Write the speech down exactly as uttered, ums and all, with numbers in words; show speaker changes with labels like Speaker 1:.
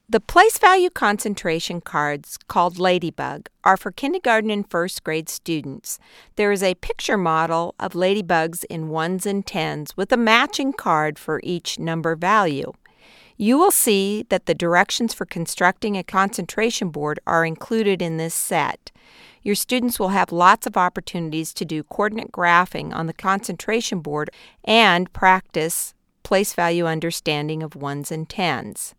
Speaker 1: The place value concentration cards, called Ladybug, are for kindergarten and first grade students. There is a picture model of ladybugs in ones and tens with a matching card for each number value. You will see that the directions for constructing a concentration board are included in this set. Your students will have lots of opportunities to do coordinate graphing on the concentration board and practice place value understanding of ones and tens.